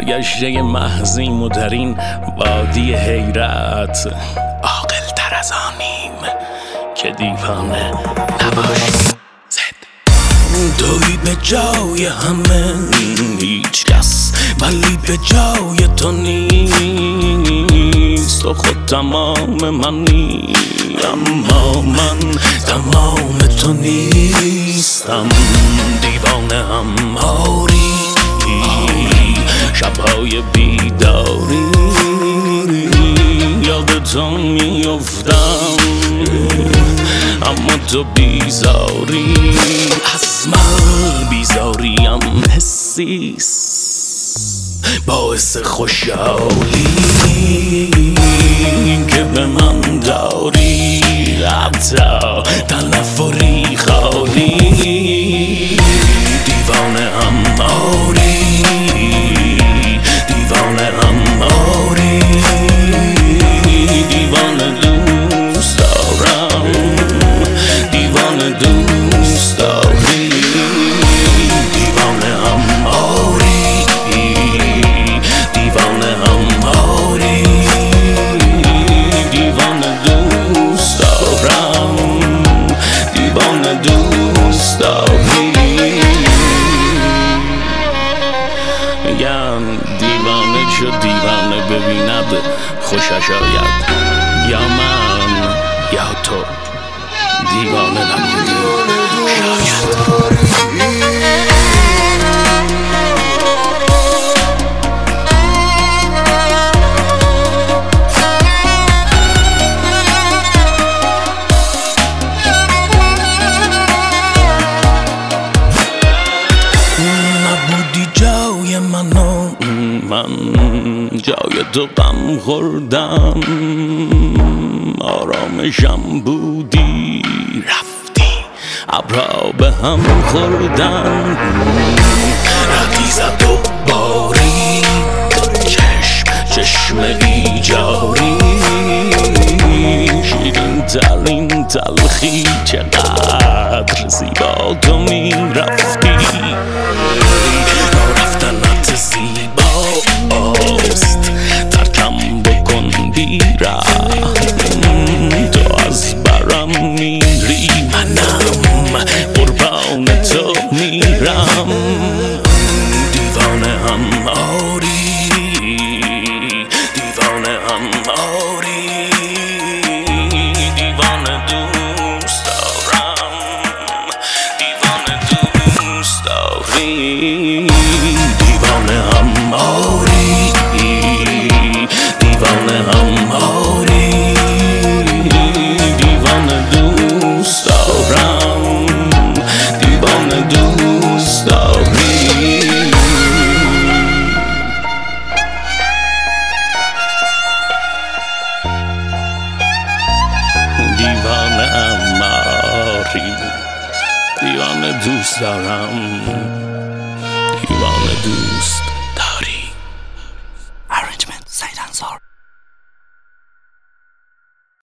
سرگشته محضیم و در این وادی حیرت عاقل تر از آنیم که دیوانه نباشیم. توی به جای همه هیچ کس ولی به جای تو نیست. تو خود تمام منی اما من تمام تو نیستم. دیوانه هم آری شبهای بیداری یاد تو میافتم اما تو بیزاری. از من بیزاریم حسیست باعث خوشحالی که به من داری حتی تنفری خالی. دیوانه هم آری دیوانه هم آری دیوانه دوست دارم دیوانه دوست داری. دیوانه هم آری دیوانه هم آری دیوانه دوست دارم دیوانه دوست داری. میگن دیوانه چو دیوانه ببیند خوشش آید، یا من یا تو دیوانه نبودیم شاید. نبودی جای منو من جای تو غم خوردم. آرامشم بودی رفتی ابرها به هم خوردن. ردی زد و باری چشم ایجاری شیرین ترین تلخی چقدر زیبا تو می رفتی. رفتنت زیباست ترکم بکن بیرم. تو از برم میری منم قربان تو میرم. دیوانه هم آری دیوانه هم آری دیوانه دوست دارم دیوانه دوست داری. دیوانه هم آری دیوانه هم آری دیوانه دوست دارم دیوانه دوست داری. دیوانه هم آری دیوانه دوست دارم دیوانه دوست